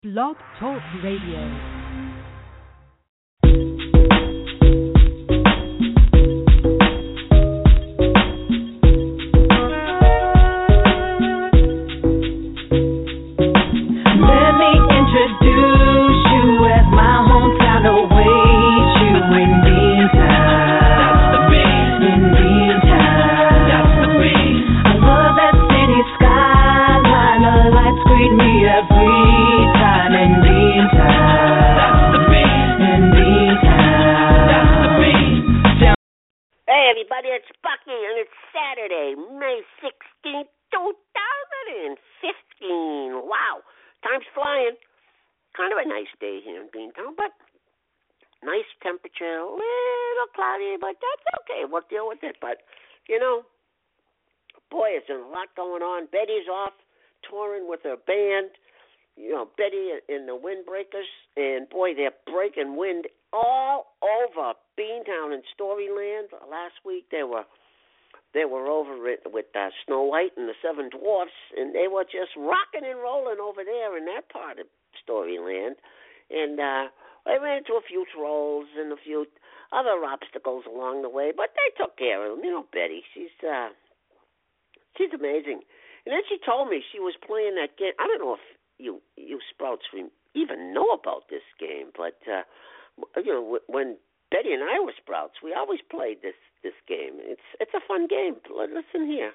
Blog Talk Radio. They were over it with Snow White and the Seven Dwarfs, and they were just rocking and rolling over there in that part of Storyland. And they ran into a few trolls and a few other obstacles along the way, but they took care of them. You know, Betty, she's amazing. And then she told me she was playing that game. I don't know if you Sprouts even know about this game, but when Betty and I were Sprouts, we always played this game. It's a fun game. Listen here.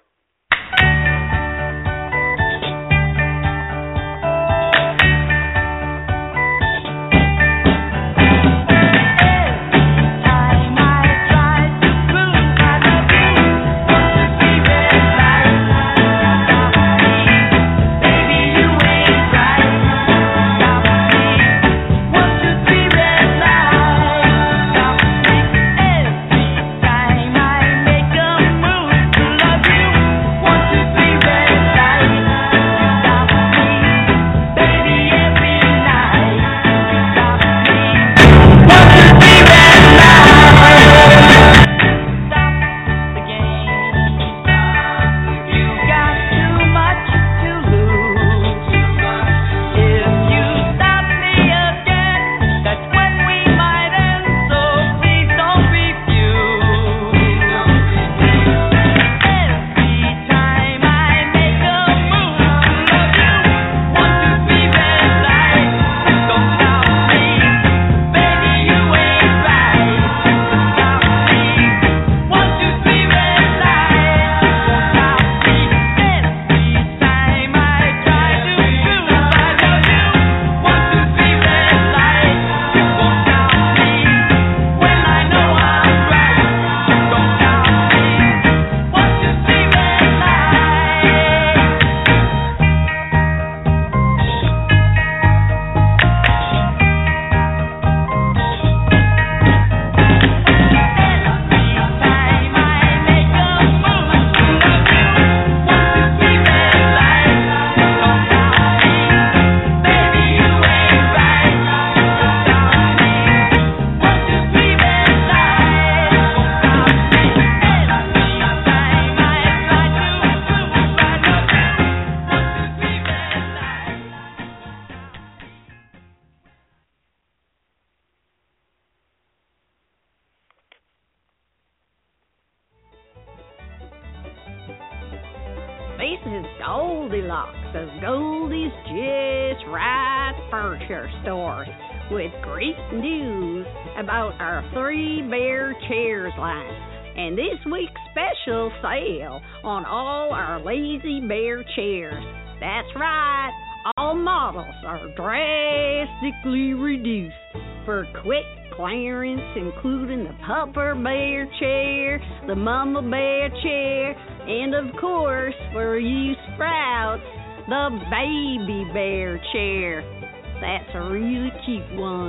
This is Goldilocks of Goldie's Just Right Furniture Store with great news about our Three Bear Chairs line and this week's special sale on all our Lazy Bear chairs. That's right, all models are drastically reduced for quick clearance, including the Pupper Bear chair, the Mama Bear chair, and of course, for you Sprouts, the Baby Bear chair. That's a really cute one.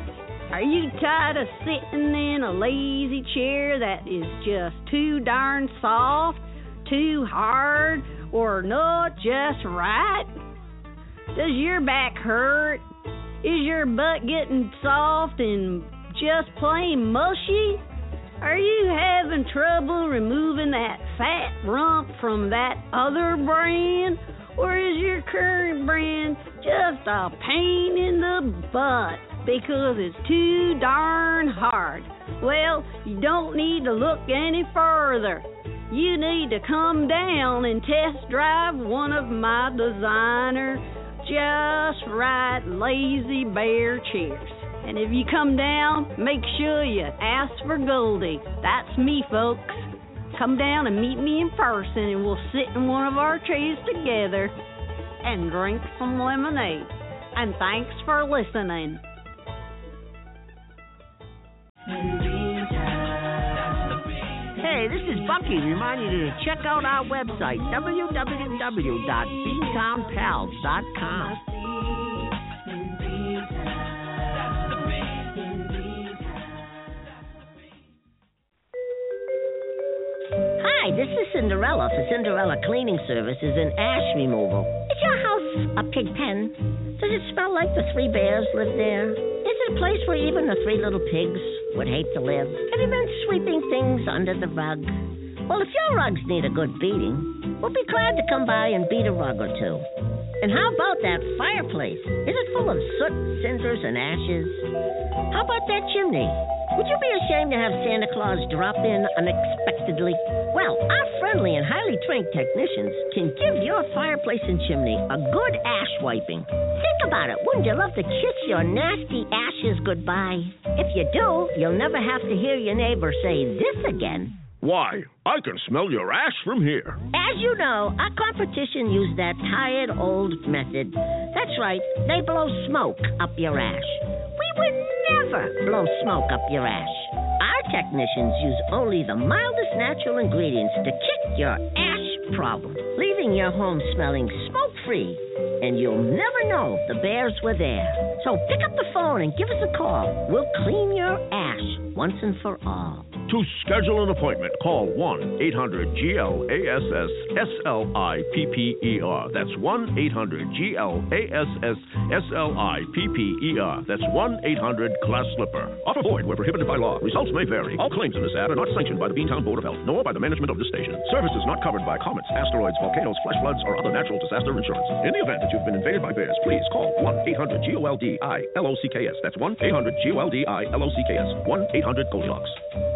Are you tired of sitting in a lazy chair that is just too darn soft, too hard, or not just right? Does your back hurt? Is your butt getting soft and just plain mushy? Are you having trouble removing that fat rump from that other brand? Or is your current brand just a pain in the butt because it's too darn hard? Well, you don't need to look any further. You need to come down and test drive one of my designer Just Right Lazy Bear chairs. And if you come down, make sure you ask for Goldie. That's me, folks. Come down and meet me in person, and we'll sit in one of our chairs together and drink some lemonade. And thanks for listening. Hey, this is Bucky reminding you to check out our website, www.beantownpals.com. Hi, this is Cinderella for Cinderella Cleaning Services and Ash Removal. Is your house a pig pen? Does it smell like the three bears live there? Is it a place where even the three little pigs would hate to live? Have you been sweeping things under the rug? Well, if your rugs need a good beating, we'll be glad to come by and beat a rug or two. And how about that fireplace? Is it full of soot, cinders, and ashes? How about that chimney? Would you be ashamed to have Santa Claus drop in unexpectedly? Well, our friendly and highly trained technicians can give your fireplace and chimney a good ash wiping. Think about it. Wouldn't you love to kiss your nasty ashes goodbye? If you do, you'll never have to hear your neighbor say this again. Why, I can smell your ash from here. As you know, our competition used that tired old method. That's right, they blow smoke up your ash. We would never blow smoke up your ash. Our technicians use only the mildest natural ingredients to kick your ash problem, leaving your home smelling smoke-free. And you'll never know the bears were there. So pick up the phone and give us a call. We'll clean your ash once and for all. To schedule an appointment, call 1-800-GLASS-SLIPPER. That's 1-800-GLASS-SLIPPER. That's 1-800-GLASS-SLIPPER. Offer void where prohibited by law. Results may vary. All claims in this ad are not sanctioned by the Beantown Board of Health, nor by the management of this station. Services not covered by comets, asteroids, volcanoes, flash floods, or other natural disaster insurance. In the event that you've been invaded by bears, please call 1-800-GOLDI-LOCKS. That's 1-800-GOLDI-LOCKS. 1-800-GOLDILOCKS.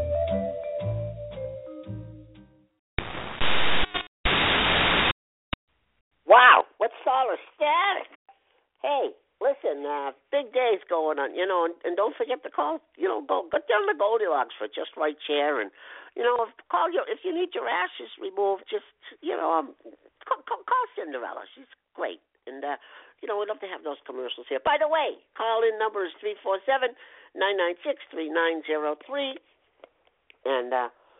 Wow, what's all the static? Hey, listen, big day's going on, and don't forget to call, go down to Goldilocks for Just Right chair, and, if you need your ashes removed, just, call Cinderella. She's great, and, we'd love to have those commercials here. By the way, call-in number is 347-996-3903, and,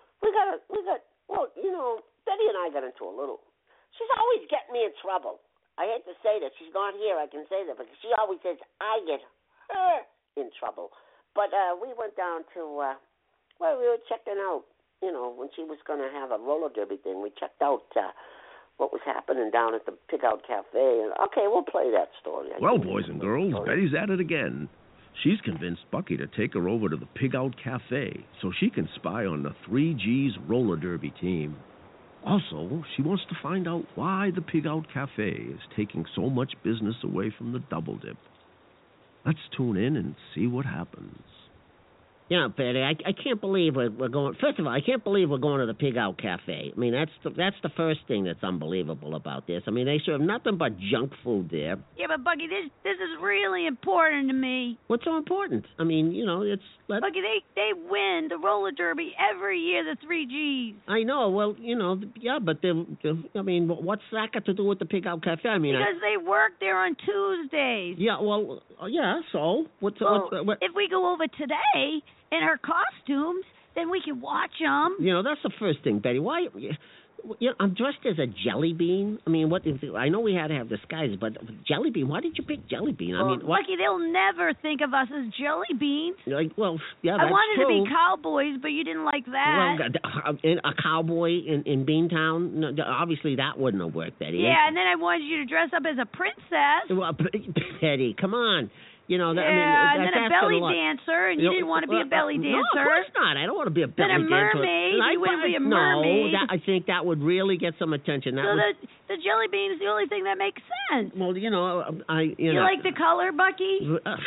Betty and I got into a little. She's always getting me in trouble. I hate to say that. She's not here. I can say that because she always says I get her in trouble. But we went down to, we were checking out, when she was going to have a roller derby thing. We checked out what was happening down at the Pig Out Cafe. And, okay, we'll play that story. Well, boys and girls, Betty's at it again. She's convinced Bucky to take her over to the Pig Out Cafe so she can spy on the 3G's roller derby team. Also, she wants to find out why the Pig Out Cafe is taking so much business away from the Double Dip. Let's tune in and see what happens. Betty, I can't believe we're going. First of all, I can't believe we're going to the Pig Out Cafe. I mean, that's the first thing that's unbelievable about this. I mean, they serve nothing but junk food there. Yeah, but Bucky, this is really important to me. What's so important? I mean, it's... Bucky, they win the roller derby every year, the 3Gs. I know. Well, yeah, but what's that got to do with the Pig Out Cafe? I mean, because they work there on Tuesdays. Yeah, well, yeah. So what? If we go over today in her costumes, then we can watch them. That's the first thing, Betty. Why? I'm dressed as a jelly bean. I mean, I know we had to have disguises, but jelly bean. Why did you pick jelly bean? I mean, Lucky, they'll never think of us as jelly beans. Yeah, that's I wanted true. to be cowboys, but you didn't like that. Well, a cowboy in Beantown? No, obviously, that wouldn't have worked, Betty. Yeah, and then I wanted you to dress up as a princess. Well, Betty, come on. You know, yeah, I mean, and that's then a belly asking a lot. dancer, and you didn't want to be a belly dancer. No, of course not. I don't want to be a belly Then a dancer. mermaid. You wouldn't be a mermaid. No, I think that would really get some attention. That so would, the jelly bean is the only thing that makes sense. well, you know, You like the color, Bucky?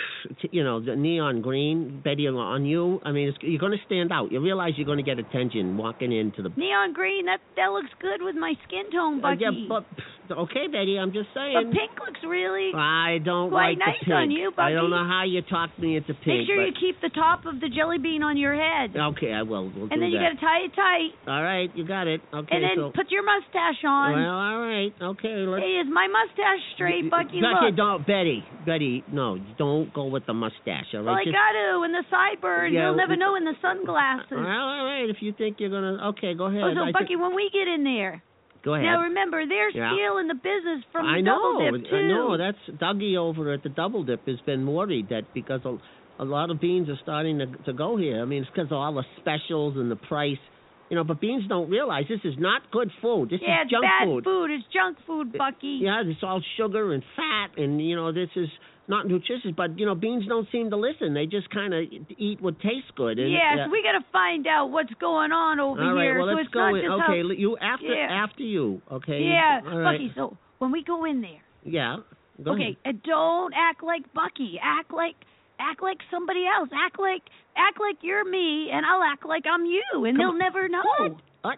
You know, the neon green, Betty, on you. I mean, you're going to stand out. You realize you're going to get attention walking into the. Neon green. That looks good with my skin tone, Bucky. Yeah, but okay, Betty. I'm just saying. But pink looks really. I don't quite like nice the pink. on you, Bucky. I don't know how you talked me into pink. Make sure but... you keep the top of the jelly bean on your head. Okay, I will. We'll and do then you that. got to tie it tight. All right, you got it. Okay, And then so. put your mustache on. Well, all right. Okay, let's. Hey, is my mustache straight, Bucky? Bucky, Look. don't, Betty, no, don't go with the mustache. All right. Well, I got to. And the sideburns. Yeah, You'll never know in the sunglasses. Well, all right. If you think you're gonna, okay, go ahead. Oh, so Bucky, when we get in there. Go ahead. Now remember, they're Yeah. still in the business from I the know, Double Dip too. I know. That's Dougie over at the Double Dip has been worried that because a lot of beans are starting to go here. I mean, it's because of all the specials and the price. You know, but beans don't realize this is not good food. This is junk bad food. It's junk food, Bucky. Yeah, it's all sugar and fat, and you know this is not nutritious. But you know, beans don't seem to listen. They just kind of eat what tastes good. And, so we got to find out what's going on over all right, here. well, so let's it's go not in. just Okay, how... you after you. Okay. Yeah, all right. Bucky. So when we go in there. Yeah. Go ahead. And don't act like Bucky. Act like somebody else. Act like you're me, and I'll act like I'm you, and they'll never know. What?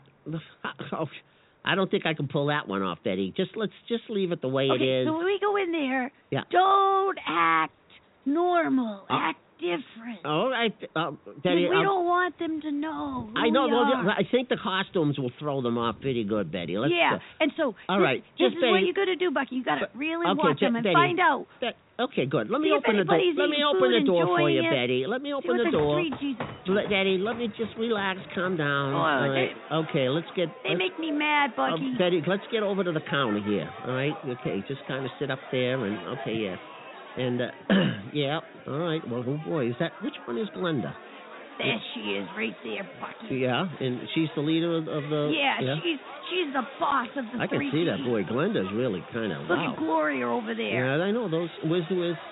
Oh, I don't think I can pull that one off, Betty. Let's leave it the way it is. So when we go in there, Yeah. don't act normal. Act different. All right, Betty. We don't want them to know who I know. we Well, are. I think the costumes will throw them off pretty good, Betty. Let's Yeah, and so all right, this just is what say- you got to do, Bucky. You got to really okay, watch them and Betty, find out. Okay, good. Let me See if open the door. anybody's Let me eating open food, the door for you, enjoying it. Betty. Let me See open what the door. Sweet Jesus. Daddy, let me just relax, calm down. Oh, all right. Okay, let's get. They make me mad, Bucky. Betty, let's get over to the counter here. All right. Okay, just kind of sit up there and okay, yeah, and yeah. All right. Well, oh boy, is that which one is Glenda? There she is, right there, Bucky. Yeah, and she's the leader of the. Yeah, she's the boss of the I can three see that. Gs. Boy, Glenda's really kind of. Look wow. at Gloria over there. Yeah, I know those. Where's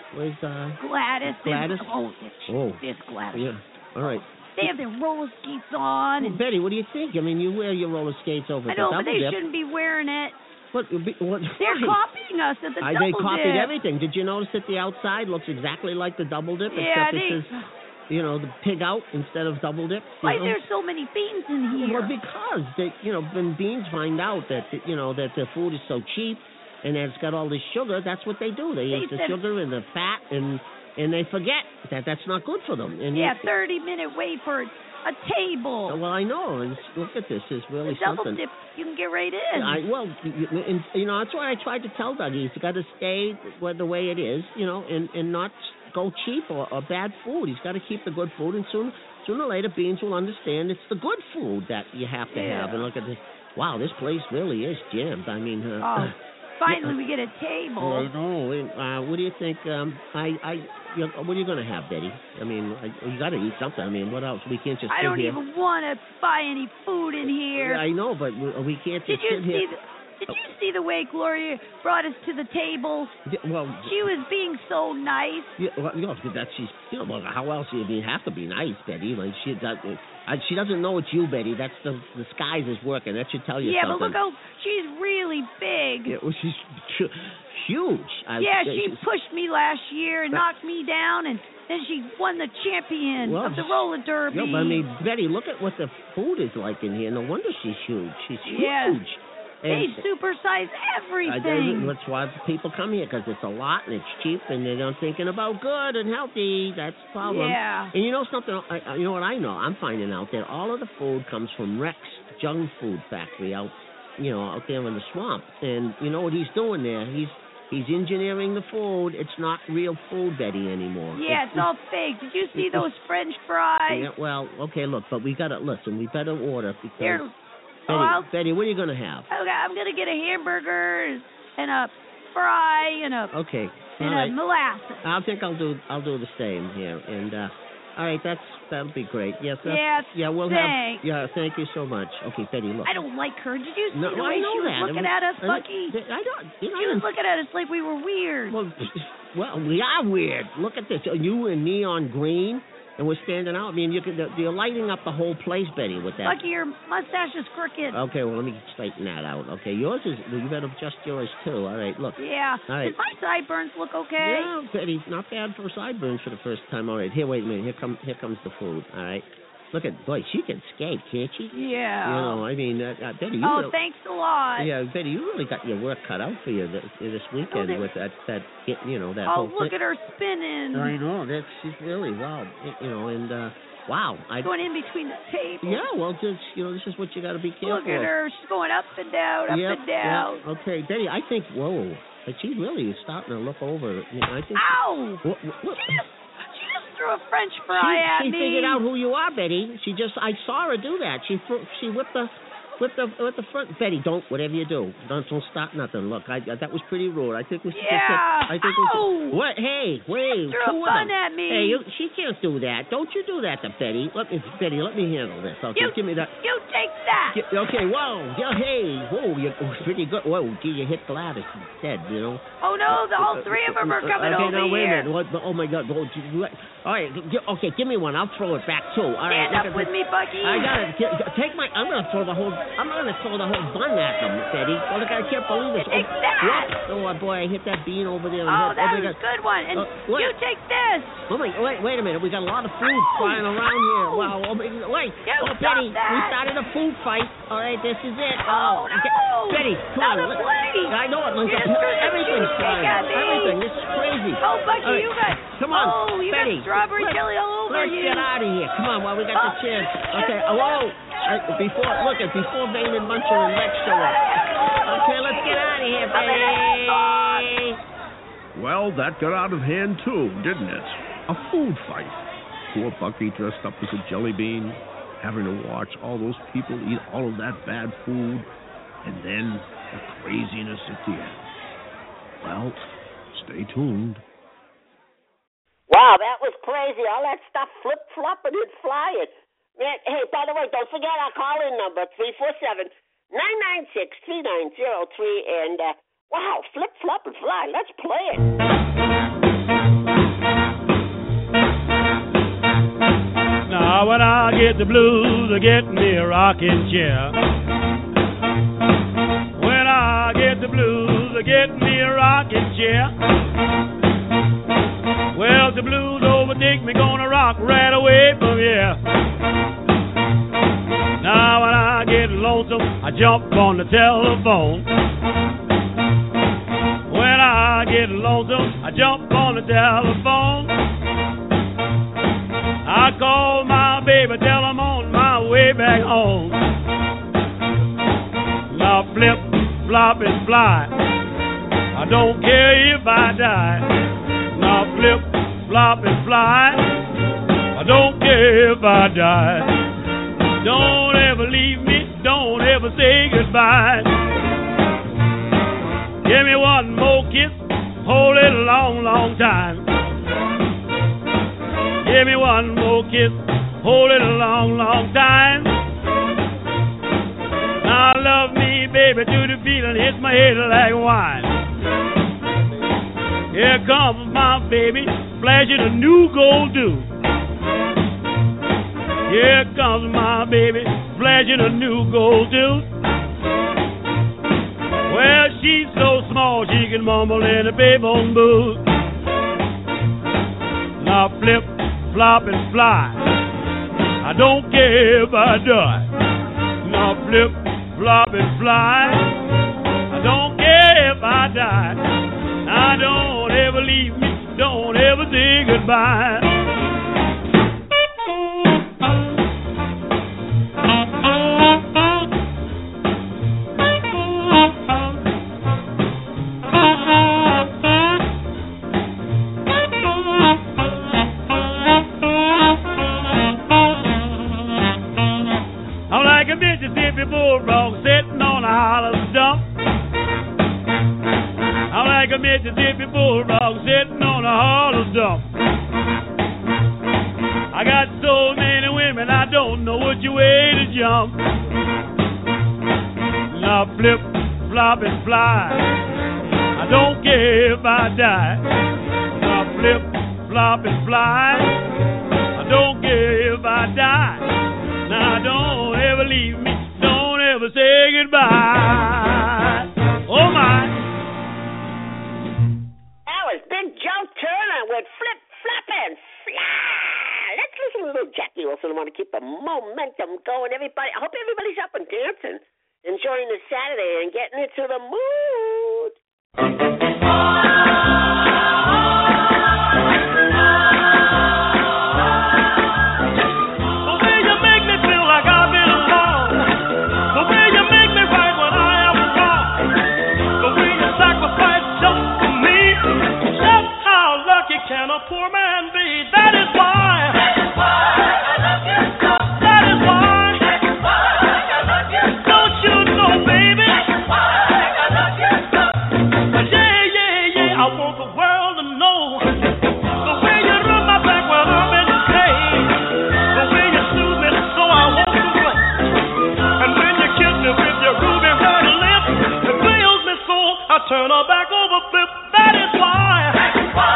Gladys. Gladys? There's Gladys. Yeah. All right. They have their roller skates on. Well, Betty, what do you think? I mean, you wear your roller skates over I the know, Double but they Dip. shouldn't be wearing it. What? They're why? copying us at the Double They copied Dip. everything. Did you notice that the outside looks exactly like the Double Dip, Yeah, except it says, you know, the pig out instead of Double Dip? Why you know? there's so many beans in here? Well, because they, you know, when beans find out that you know that the food is so cheap and that it's got all this sugar, that's what they do. They eat the sugar and the fat, and they forget that that's not good for them. And 30-minute wait for a table. Well, I know. And look at this. It's really The Double something. Dip, you can get right in. You know, that's why I tried to tell Dougie. He's got to stay the way it is, you know, and not go cheap or bad food. He's got to keep the good food, and sooner or later, Beans will understand it's the good food that you have to have. And look at this. Wow, this place really is jammed. I mean, finally we get a table. I know. What do you think? What are you going to have, Betty? I mean, you got to eat something. I mean, what else? We can't just I sit don't here. even want to buy any food in here. I know, but we can't just sit here. Did you see the way Gloria brought us to the table? Well, she was being so nice. Yeah, well, you know, that she's, you know, well, how else do you have to be nice, Betty? Like she doesn't know it's you, Betty. That's the disguise is working. That should tell you something. Yeah, but look how she's really big. Yeah, well, she's huge. She pushed me last year and knocked me down, and then she won the champion of the roller derby. Yeah, but I mean, Betty, look at what the food is like in here. No wonder she's huge. She's huge. They supersize everything. That's why people come here, because it's a lot and it's cheap, and they're not thinking about good and healthy. That's the problem. Yeah. And you know something? You know what I know? I'm finding out that all of the food comes from Rex Junk Food Factory out there in the swamp. And you know what he's doing there? He's engineering the food. It's not real food, Betty, anymore. Yeah, it's all fake. Did you see those French fries? Yeah, well, okay, look, but we gotta listen. We better order because. Betty, what are you gonna have? Okay, I'm gonna get a hamburger and a fry and a okay. and a molasses. I think I'll do the same here. And All right, that'll be great. Yes. We'll thanks. have. Yeah, thank you so much. Okay, Betty, look. I don't like her. Did you see No, the way I know she was that. looking at us, Bucky? I don't. She was looking at us like we were weird. Well, we are weird. Look at this. You in neon green, and we're standing out. I mean, you're lighting up the whole place, Betty, with that. Bucky, your mustache is crooked. Okay, well, let me straighten that out. Okay, yours is. Well, you better adjust yours too. All right, look. Yeah. All right. Did my sideburns look okay? Yeah, Betty, not bad for sideburns for the first time. All right, here, wait a minute. Here comes the food. All right. Look at, boy, she can skate, can't she? Yeah. You know, I mean, Betty. Thanks a lot. Yeah, Betty, you really got your work cut out for you this weekend with that whole thing. Look at her spinning. I know, she's really, wow, and wow. Going in between the tables. Yeah, well, this is what you got to be careful Look at her, she's going up and down, up and down. Yeah. Okay, Betty, I think, whoa, but she really is starting to look over. I think. Ow! What? She just threw a French fry at me. She figured out who you are, Betty. I saw her do that. She whipped the front. Betty, whatever you do, don't stop nothing. Look, that was pretty rude. I think we should. What? Hey, wait. Threw a bun at me. Hey, she can't do that. Don't you do that to Betty. Betty, let me handle this. Okay, give me that. You take that. Okay, whoa. Yeah, hey, whoa, you're pretty good. Whoa, you hit Gladys instead, you know. Oh, no, all three of them are coming over now, wait here. a minute. Oh, my God. All right, okay, give me one. I'll throw it back, too. All right. Stand up with me, Bucky. I got it. I'm going to throw the whole bun at them, Betty. Oh, look, I can't believe this. Take that. Oh, boy, I hit that bean over there. That was a good one. And you take this. Oh, wait a minute. We got a lot of food flying around here. Wow. Wait. Betty, we started a food fight. All right, this is it. Oh, no. Betty, come on. I know it. Everything's flying. Everything. This is crazy. Oh, Bucky, right. You got... Come on, oh, you Betty. got strawberry jelly all over you. Let's get out of here. Come on, while we got the chance. Okay, whoa. Before Vane and Muncher and Lex show up. Okay, let's get out of here, Betty. Well, that got out of hand, too, didn't it? A food fight. Poor Bucky dressed up as a jelly bean, having to watch all those people eat all of that bad food, and then the craziness at the end. Well, stay tuned. Wow, that was crazy. All that stuff flip-flopping and flying. Man, hey, by the way, don't forget our call-in number, 347-996-3903. And, wow, flip-flop and fly. Let's play it. Now, when I get the blues, I get me a rocking chair. When I get the blues, I get me a rocking chair. Well, the blues overtake me, gonna rock right away from here. Now when I get lonesome, I jump on the telephone. When I get lonesome, I jump on the telephone. I call my baby, tell I'm on my way back home. Now flip, flop, and fly. I don't care if I die. Now flip, flop, and fly. I don't care if I die. Don't ever leave me, don't ever say goodbye. Give me one more kiss, hold it a long, long time. Give me one more kiss, hold it a long, long time. Now love me, baby, to the feeling hits my head like wine. Here comes my baby, flashing a new gold dew. Here comes my baby, flashing a new gold tooth. Well, she's so small she can mumble in a payphone booth. Now flip, flop, and fly. I don't care if I die. Now flip, flop, and fly. I don't care if I die. Now don't ever leave me, don't ever say goodbye. Mississippi bulldog sitting on a hollow stump. I'm like a Mississippi bulldog sitting on a hollow stump. I I got so many women, I don't know which way to jump. Now flip, flop, and fly. I don't care if I die. Now flip, flop, and fly. I don't care if I die. Now don't ever leave me. Don't ever say goodbye. Oh my. That was Big Joe Turner with Flip, Flop, and Fly. Let's listen to a little Jackie Wilson. I want to keep the momentum going. Everybody, I hope everybody's up and dancing, enjoying the Saturday and getting into the mood. Can a poor man be? That is why. That is why I love you so. That is why. That is why I love you so. Don't you know, baby? That is why I love you so. Yeah, yeah, yeah. I want the world to know the way you rub my back when I'm in pain, the way you soothe me so I won't complain, and when you kiss me with your ruby red lips, it thrills me so I turn her back over flip. That is why. That is why.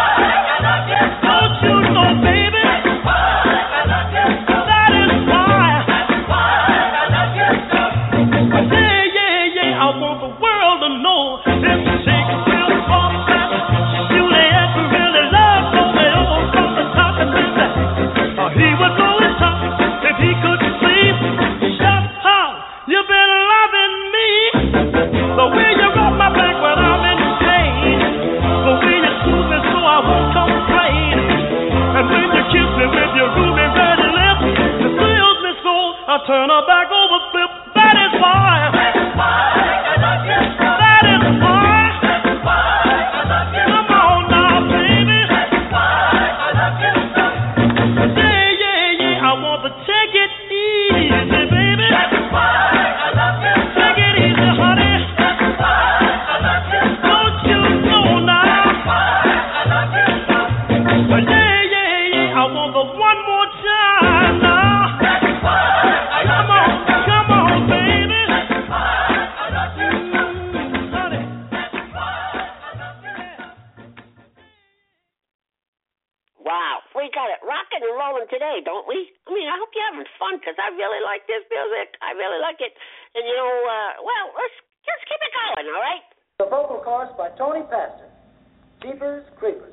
Don't you know, baby? That's why I love you so. That is why. That's why I love you so. Yeah, yeah, yeah. I want the world to know this Shakespeare from that Juliet really loved Romeo from the top and then that. He would go and talk if he could sleep. Shut up, you've been loving me. The way you rub my back when I'm in pain, the way you soothe me so I won't complain. And when you kiss me with your ruby red lips, it thrills me so I turn her back over flip. That is why. That is why I love you so. That is why. That is why I love you so. Come on now, baby. That is why I love you so. Yeah, yeah, yeah. I want to take it easy, baby. That is why I love you so. Take it easy, honey. That is why I love you so. Don't you know now? That is why I love you so. Yeah. I want the one more time now. That is why I love you. Come on, baby. That is why I love you, honey. That is why I love you. Wow, we got it rocking and rolling today, don't we? I mean, I hope you're having fun because I really like this music. I really like it. And, you know, well, let's just keep it going, all right? The vocal chorus by Tony Pastor. Jeepers Creepers.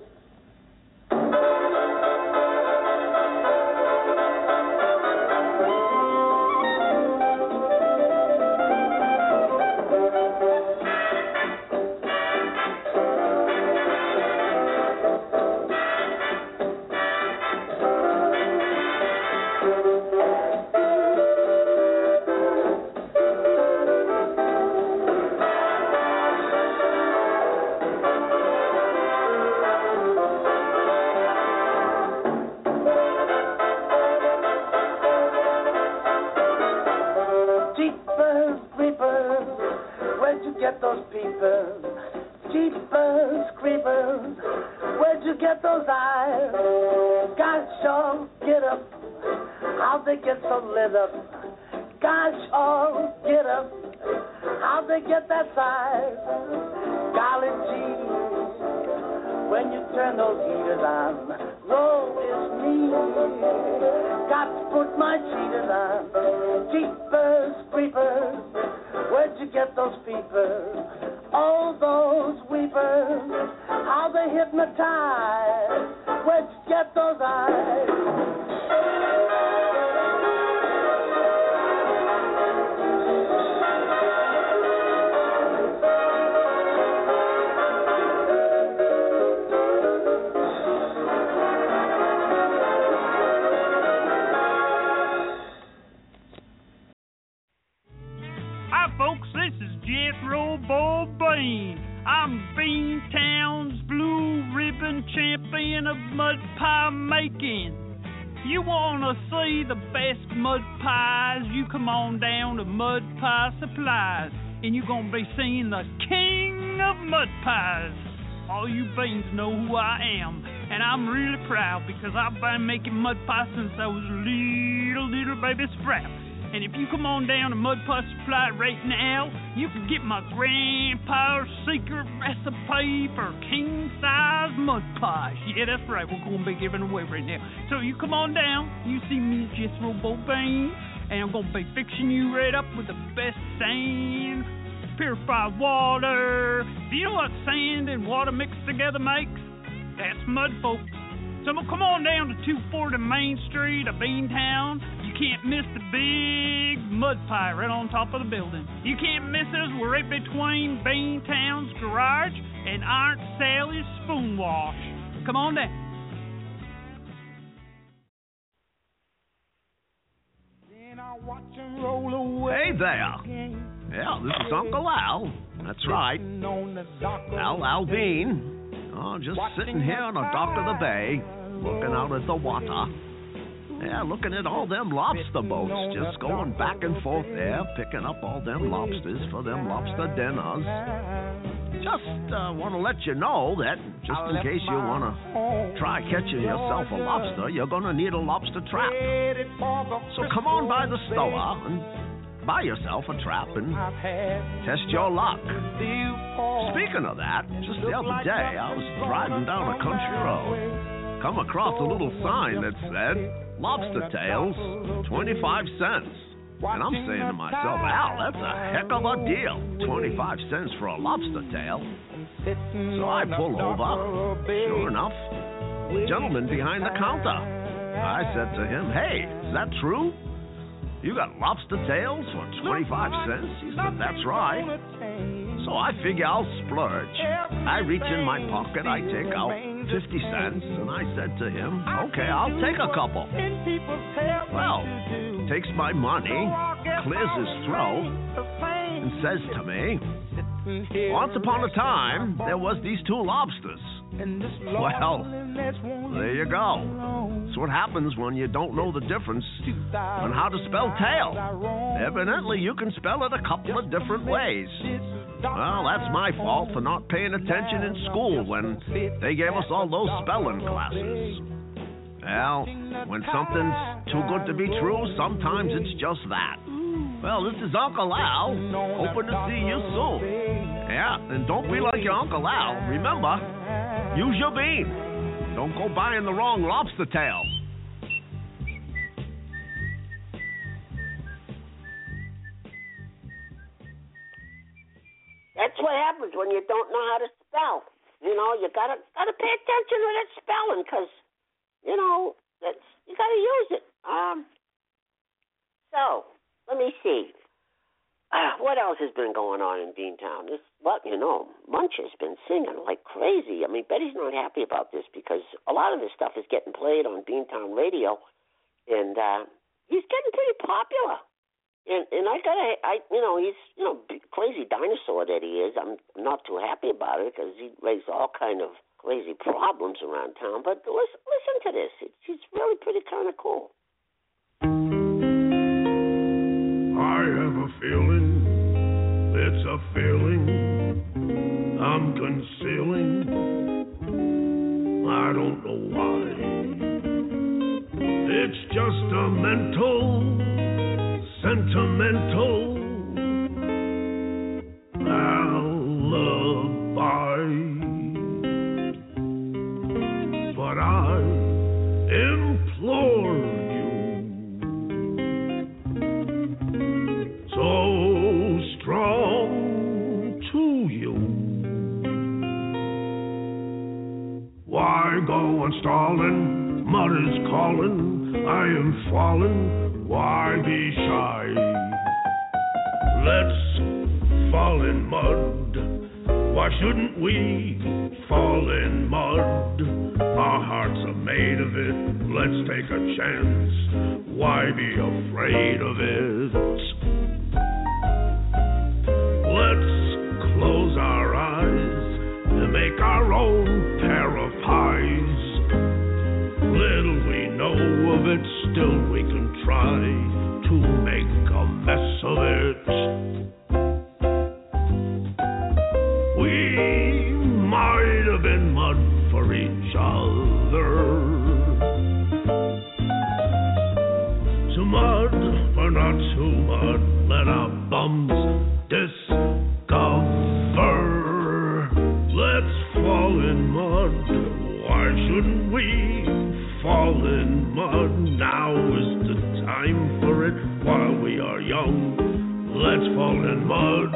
Get those peepers, jeepers, creepers, where'd you get those eyes? Gosh, oh, get up, how'd they get so lit up? Gosh, oh, get up, how'd they get that size? Golly gee, when you turn those heaters on, woe is me, got to put my cheaters on. Jeepers, creepers, where'd you get those peepers? Oh, those weepers, how they hypnotize. Where'd you get those eyes? Folks, this is Jethro Bean. I'm Beantown's Blue Ribbon Champion of Mud Pie Making. You want to see the best mud pies, you come on down to Mud Pie Supplies, and you're going to be seeing the king of mud pies. All you beans know who I am. And I'm really proud because I've been making mud pie since I was a little baby sprat. And if you come on down to Mud Pie Supply right now, you can get my grandpa's secret recipe for king-size mud pies. Yeah, that's right. We're going to be giving away right now. So you come on down. You see me, Jethro Bodine, and I'm going to be fixing you right up with the best sand, purified water. Do you know what sand and water mixed together makes? That's mud, folks. So come on down to 240 Main Street of Beantown. You can't miss the big mud pie right on top of the building. You can't miss us. We're right between Beantown's garage and Aunt Sally's spoon wash. Come on down. Hey there. Yeah, this is Uncle Al. That's right. Al Bean. Oh, just sitting here on the dock of the bay, looking out at the water. Yeah, looking at all them lobster boats just going back and forth there, picking up all them lobsters for them lobster dinners. Just want to let you know that, just in case you want to try catching yourself a lobster, you're going to need a lobster trap. So come on by the store and buy yourself a trap and test your luck. Speaking of that, just the other day, I was driving down a country road, come across a little sign that said, lobster tails, 25 cents. And I'm saying to myself, Al, that's a heck of a deal, 25 cents for a lobster tail. So I pull over. Sure enough, gentleman behind the counter. I said to him, hey, is that true? You got lobster tails for 25 cents? He said, that's right. So I figure I'll splurge. I reach in my pocket, I take out 50 cents, and I said to him, okay, I'll take a couple. Well, takes my money, clears his throat, and says to me, once upon a time, there was these two lobsters. Well, there you go. That's what happens when you don't know the difference on how to spell tail. Evidently, you can spell it a couple of different ways. Well, that's my fault for not paying attention in school when they gave us all those spelling classes. Well, when something's too good to be true, sometimes it's just that. Well, this is Uncle Al. Hoping to see you soon. Yeah, and don't be like your Uncle Al. Remember, use your bean. Don't go buying the wrong lobster tail. That's what happens when you don't know how to spell. You know, you gotta pay attention to that spelling, because you know you gotta use it. So let me see. What else has been going on in Beantown? Munch has been singing like crazy. I mean, Betty's not happy about this because a lot of this stuff is getting played on Beantown radio, and he's getting pretty popular. And he's crazy dinosaur that he is. I'm not too happy about it because he raised all kind of crazy problems around town. But listen to this. It's really pretty kind of cool. I have a feeling, it's a feeling I'm concealing. I don't know why. It's just a mental, sentimental alibi. But I implore you, so strong to you. Why go on stalling? Mud is calling. I am falling. Why be shy? Let's fall in mud. Why shouldn't we fall in mud? Our hearts are made of it. Let's take a chance. Why be afraid of it? Let's close our eyes and make our own pair of pies. Little we know of it, still we can try to make a mess of it. We might have been mud for each other, not to mud. Let our bums discover. Let's fall in mud. Why shouldn't we fall in mud? Now is the time for it while we are young. Let's fall in mud.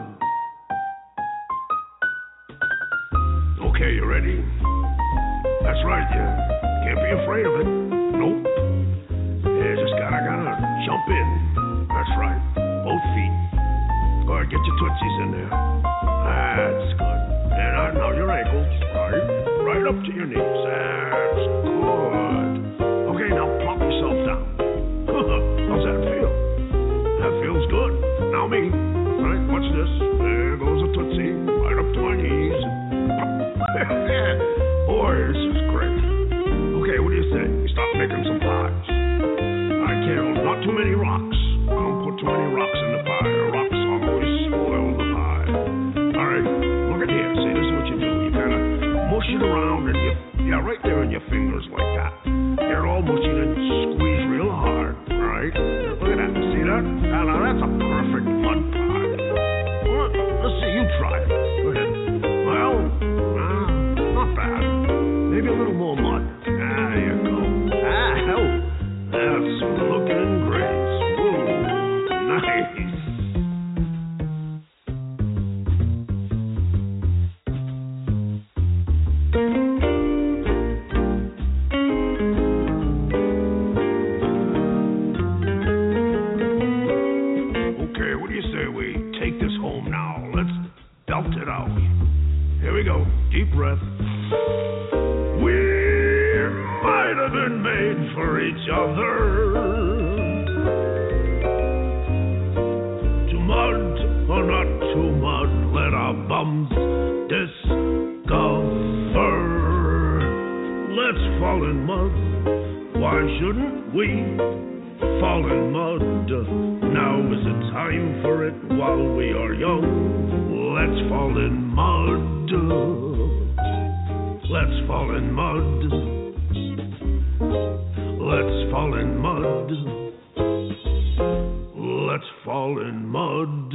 Okay, you ready? That's right, you can't be afraid of it. Nope. You just gotta jump in. That's right. Both feet. Go ahead, get your tootsies in there. That's good. And now your ankles. Right up to your knees. That's good. Okay, now plop yourself down. How's that feel? That feels good. Now me. All right, watch this. There goes a tootsie. Right up to my knees. Boy, this is great. Okay, what do you say? We start making some pies. I can't, not too many rocks. Don't put too many rocks in the pie. Rocks always spoil the pie. All right, look at here. See, this is what you do. You kind of mush it around and right there in your fingers like that. They're all mushy and squeeze real hard. All right, look at that. See that? Now that's a perfect mud pie. Let's see you try it. Go ahead. Well, not bad. Maybe a little more mud. There you go. That's looking great. Ooh, nice. Okay, what do you say we take this home now? Let's belt it out. Here we go. Deep breath. We might have been made for each other. To mud or not to mud, let our bums discover. Let's fall in mud. Why shouldn't we fall in mud? Now is the time for it while we are young. Let's fall in mud. Let's fall in mud. Let's fall in mud. Let's fall in mud.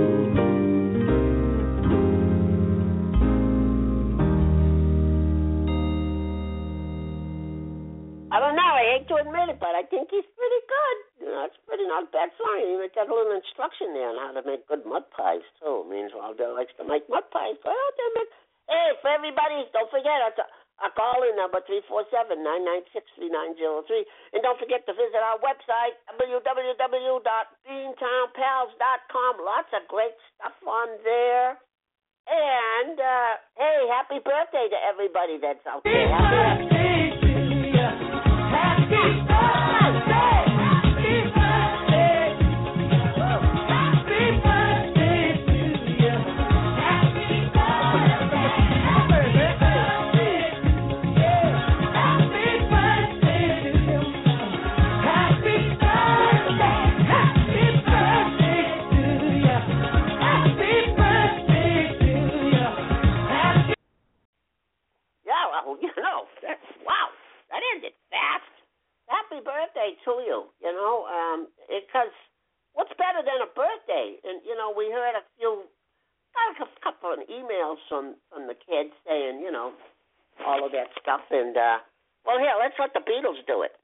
I don't know. I hate to admit it, but I think he's pretty good. You know, it's pretty not bad song. He got a little instruction there on how to make good mud pies, too. Means Waldo likes to make mud pies. Go out there, man. Hey, for everybody, don't forget our call-in number, 347-996-3903. And don't forget to visit our website, www.beantownpals.com. Lots of great stuff on there. And, hey, happy birthday to everybody that's out there. Happy birthday to you. Happy birthday. That ended fast. Happy birthday to you, because what's better than a birthday? And, we heard a couple of emails from the kids saying, all of that stuff. And, well, here, let's let the Beatles do it.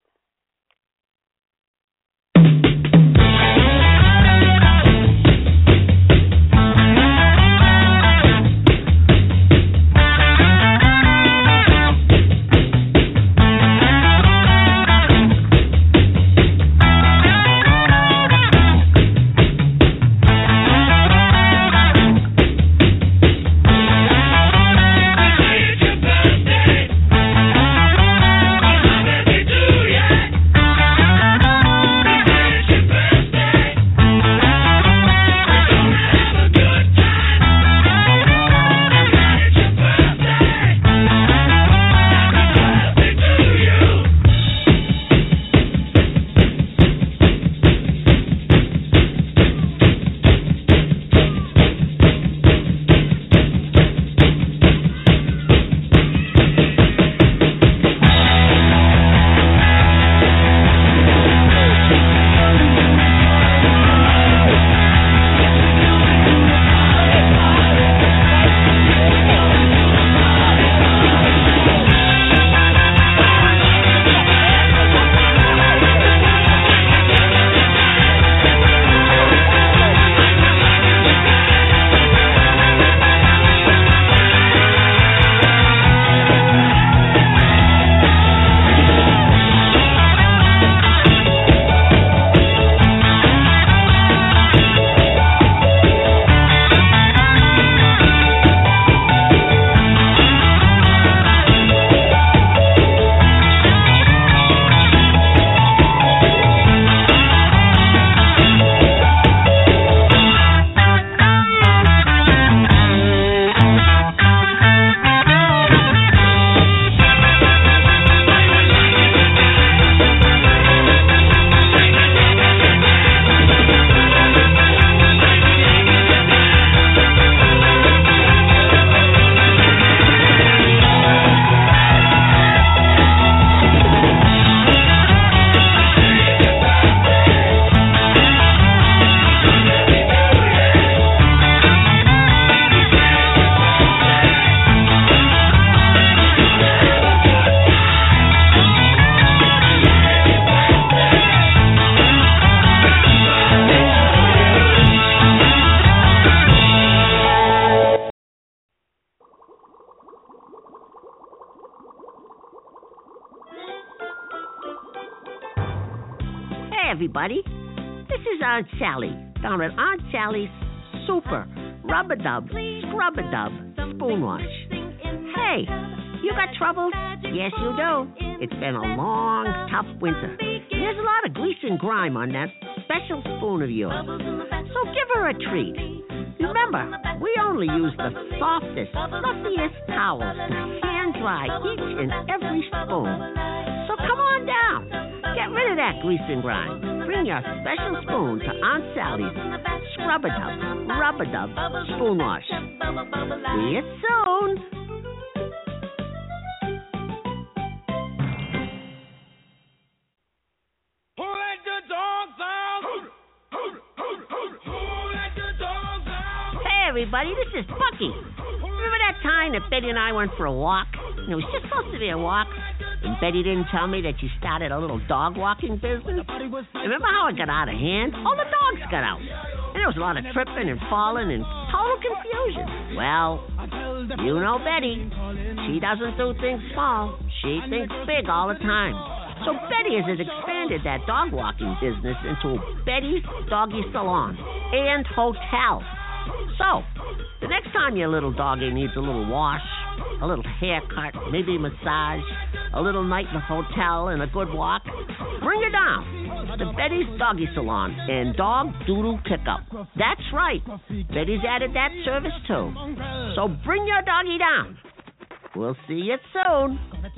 Yeah. everybody. This is Aunt Sally down at Aunt Sally's Super Rub-a-Dub Scrub-a-Dub Spoon Wash. Hey, you got troubles? Yes, you do. It's been a long, tough winter. There's a lot of grease and grime on that special spoon of yours. So give her a treat. Remember, we only use the softest, fluffiest towels to hand dry each and every spoon. So come on down. Get rid of that grease and grime. Bring your special spoon to Aunt Sally's Scrub-a-Dub Rub-a-Dub Spoon Wash. See you soon. Everybody, this is Bucky. Remember that time that Betty and I went for a walk? And it was just supposed to be a walk, and Betty didn't tell me that she started a little dog walking business? Remember how it got out of hand? All the dogs got out, and there was a lot of tripping and falling and total confusion. Well, you know Betty. She doesn't do things small. She thinks big all the time. So Betty has expanded that dog walking business into Betty's Doggy Salon and Hotel. So, the next time your little doggy needs a little wash, a little haircut, maybe a massage, a little night in the hotel, and a good walk, bring her down to Betty's Doggy Salon and Dog Doodle Pickup. That's right. Betty's added that service too. So bring your doggy down. We'll see you soon.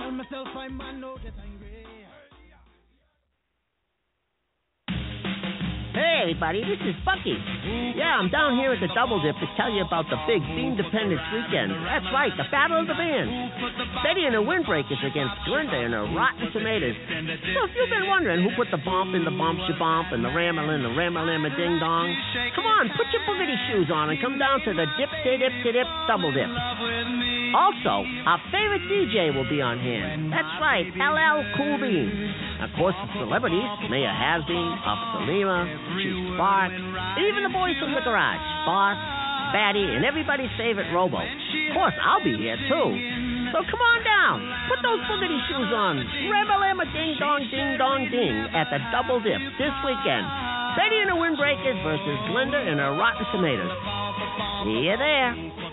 Hey, everybody, this is Bucky. Yeah, I'm down here at the Double Dip to tell you about the big Bean-Dependence weekend. That's right, the Battle of the Bands. Betty and her Windbreakers against Glinda and her Rotten Tomatoes. So if you've been wondering who put the bump in the bump-sha-bump and the ram-a-lim-a-ding-dong, come on, put your boogity shoes on and come down to the Dip-de-Dip-de-Dip Double Dip. Also, our favorite DJ will be on hand. That's right, LL Cool Bean. Of course, the celebrities, Mayor Hasby, Officer Lima, Chief Spark, and even the boys from the garage, Boss, Batty, and everybody's favorite Robo. Of course, I'll be here, too. So come on down. Put those boogity shoes on. Ram-a-lam-a-ding-dong-ding-dong-ding at the Double Dip this weekend. Betty and her Windbreakers versus Glinda and her Rotten Tomatoes. See you there.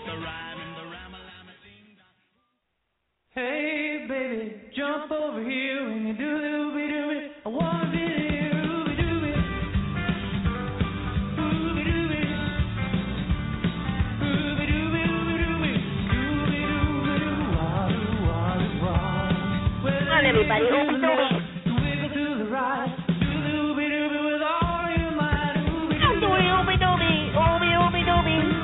Hey, baby, jump over here when you do it. I wanna be there, ooby-dooby. Ooby-dooby. Ooby-dooby, ooby-dooby. Ooby-dooby-doo, wah-doo-wah-doo-wah. Come on, everybody, ooby-dooby. Wiggle to the right, do the ooby-dooby with all your might. Ooby-dooby. I'm doing ooby-dooby, ooby-ooby-dooby.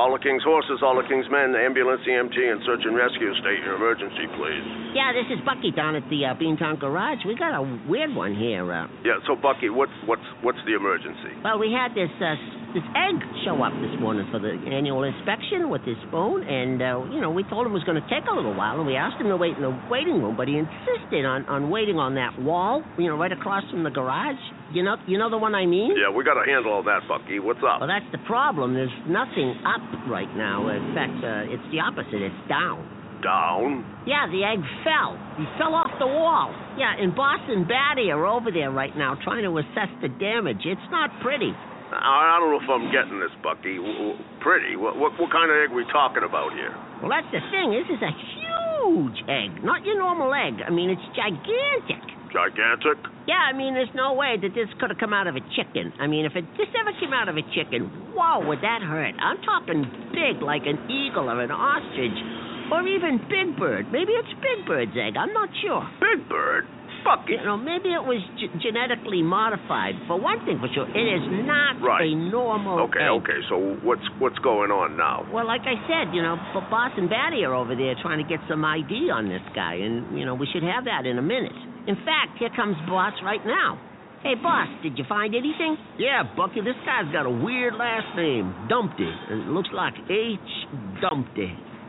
All the King's Horses, all the King's Men, ambulance, EMT, and search and rescue. State your emergency, please. Yeah, this is Bucky down at the Beantown Garage. We got a weird one here. Yeah, so Bucky, what's the emergency? Well, we had this egg show up this morning for the annual inspection with his spoon, and we told him it was going to take a little while, and we asked him to wait in the waiting room, but he insisted on waiting on that wall, right across from the garage. You know the one I mean? Yeah, we got to handle all that, Bucky. What's up? Well, that's the problem. There's nothing up right now. In fact, it's the opposite. It's down. Down? Yeah, the egg fell. He fell off the wall. Yeah, and Boss and Batty are over there right now trying to assess the damage. It's not pretty. I don't know if I'm getting this, Bucky. Pretty? What kind of egg are we talking about here? Well, that's the thing. This is a huge egg. Not your normal egg. I mean, it's gigantic. Gigantic? Yeah, I mean, there's no way that this could have come out of a chicken. I mean, if this ever came out of a chicken, wow, would that hurt? I'm talking big, like an eagle or an ostrich, or even Big Bird. Maybe it's Big Bird's egg. I'm not sure. Big Bird? Bucky. Maybe it was genetically modified. For one thing, for sure, it is not a normal egg. Okay. So what's going on now? Well, like I said, Boss and Batty are over there trying to get some ID on this guy, and we should have that in a minute. In fact, here comes Boss right now. Hey, Boss, did you find anything? Yeah, Bucky, this guy's got a weird last name, Dumpty. It looks like H. Dumpty.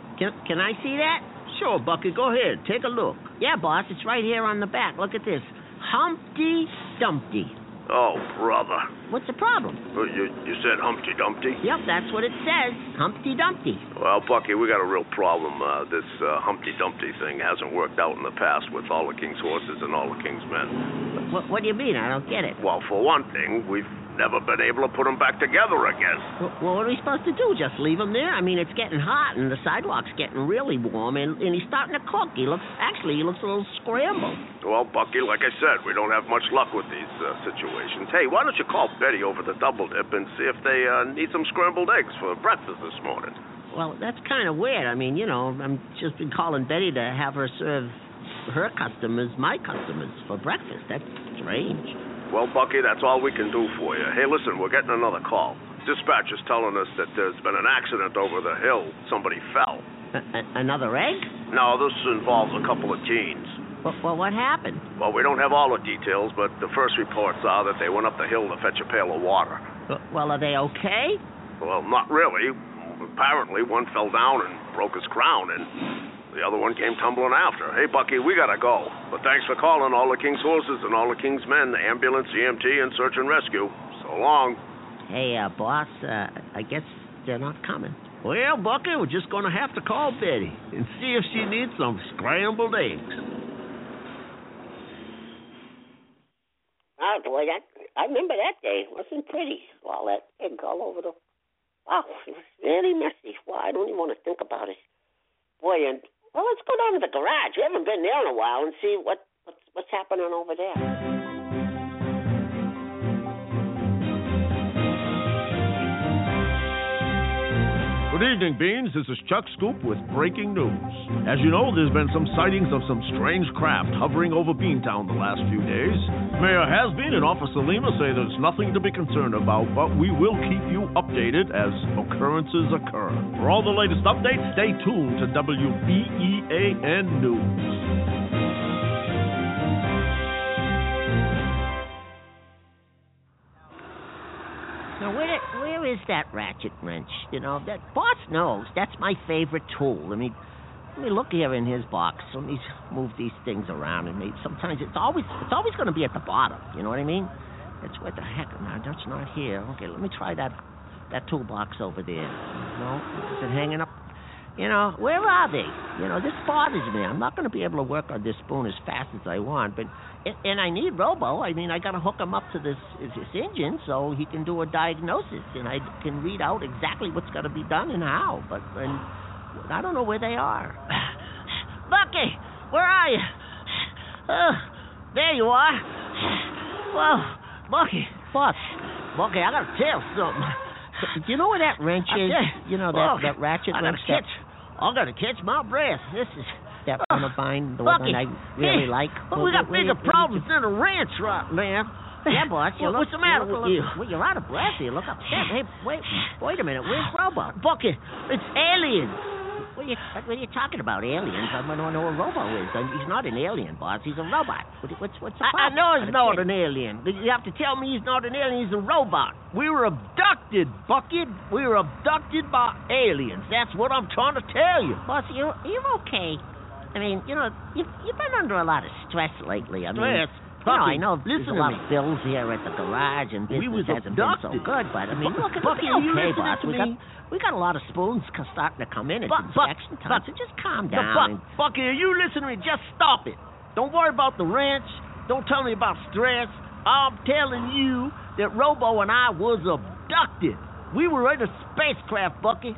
Can I see that? Sure, Bucky, go ahead. Take a look. Yeah, Boss, it's right here on the back. Look at this. Humpty Dumpty. Oh, brother. What's the problem? You said Humpty Dumpty? Yep, that's what it says. Humpty Dumpty. Well, Bucky, we got a real problem. This Humpty Dumpty thing hasn't worked out in the past with all the King's Horses and all the King's Men. What do you mean? I don't get it. Well, for one thing, we've never been able to put them back together again. Well, what are we supposed to do? Just leave him there? I mean, it's getting hot, and the sidewalk's getting really warm, and he's starting to cook. He looks a little scrambled. Well, Bucky, like I said, we don't have much luck with these situations. Hey, why don't you call Betty over to Double Dip and see if they need some scrambled eggs for breakfast this morning? Well, that's kind of weird. I mean, I'm just been calling Betty to have her serve her customers my customers for breakfast. That's strange. Well, Bucky, that's all we can do for you. Hey, listen, we're getting another call. Dispatch is telling us that there's been an accident over the hill. Somebody fell. Another egg? No, this involves a couple of teens. Well, what happened? Well, we don't have all the details, but the first reports are that they went up the hill to fetch a pail of water. Well, are they okay? Well, not really. Apparently, one fell down and broke his crown, and the other one came tumbling after. Hey, Bucky, we gotta go. But thanks for calling all the King's Horses and all the King's Men, the ambulance, EMT, and search and rescue. So long. Hey, Boss, I guess they're not coming. Well, Bucky, we're just gonna have to call Betty and see if she needs some scrambled eggs. Oh, boy, I remember that day. It wasn't pretty. All that egg all over the... Wow, it was really messy. Well, I don't even want to think about it. Boy, and... Well, let's go down to the garage. We haven't been there in a while and see what's happening over there. Good evening, Beans. This is Chuck Scoop with breaking news. As you know, there's been some sightings of some strange craft hovering over Beantown the last few days. Mayor Hasbeen and Officer Lima say there's nothing to be concerned about, but we will keep you updated as occurrences occur. For all the latest updates, stay tuned to WBEAN News. Now, where is that ratchet wrench? That Boss knows that's my favorite tool. Let me look here in his box. Let me move these things around, and sometimes it's always going to be at the bottom. You know what I mean? That's what the heck. No, that's not here. Okay, let me try that toolbox over there. No, is it hanging up? Where are they? This bothers me. I'm not going to be able to work on this spoon as fast as I want, and I need Robo. I mean, I got to hook him up to this engine so he can do a diagnosis, and I can read out exactly what's got to be done and how. But I don't know where they are. Bucky, where are you? There you are. Whoa, Bucky. Boss, Bucky, I got to tell you something. Do you know where that wrench is? That ratchet wrench? I got to catch my breath. This is that one of mine, the one I really like. We got bigger problems than a wrench right now. Yeah, boss. What's the matter with you? Well, you're out of breath. You look upset. Hey, wait a minute. Where's Robo? Bucky, it's aliens. What are you talking about, aliens? I don't know what a Robo is. He's not an alien, boss. He's a robot. What's the problem? I know he's not an alien. You have to tell me he's not an alien. He's a robot. We were abducted, Bucky. We were abducted by aliens. That's what I'm trying to tell you. Boss, you're okay. I mean, you've been under a lot of stress lately. I mean, Bucky, I know there's listen a lot to me. of bills here at the garage, and business hasn't been so good. But I mean, look at Bucky, are you okay, listening boss. to me? We got a lot of spoons starting to come in. It's inspection time, so just calm down. Bucky, are you listening to me? Just stop it. Don't worry about the wrench. Don't tell me about stress. I'm telling you that Robo and I was abducted. We were in a spacecraft, Bucky.